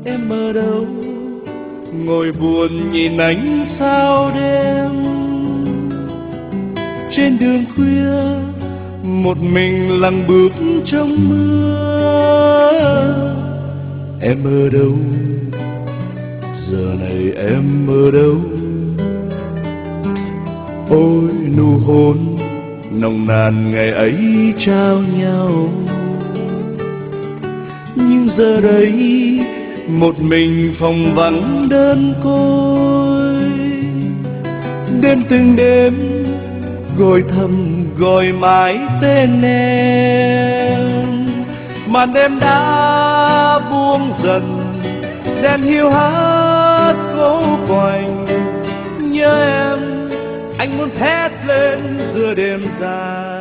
em ở đâu? Ngồi buồn nhìn ánh sao đêm. Trên đường khuya một mình lặng bước trong mưa. Em ở đâu? Giờ này em ở đâu? Ôi nụ hôn nồng nàn ngày ấy trao nhau, nhưng giờ đây một mình phòng vắng đơn côi. Đêm từng đêm gọi thầm gọi mãi tên em. Màn đêm đã buông dần, đèn hiu hắt phố quạnh. Nhớ em, anh muốn thét lên giữa đêm dài.